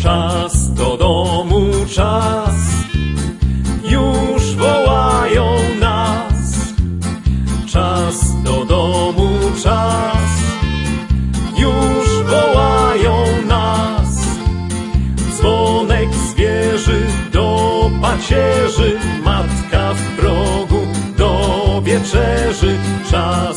Czas do domu, czas, już wołają nas. Czas do domu, czas, już wołają nas. Dzwonek z wieży do pacierzy, matka w progu do wieczerzy. Czas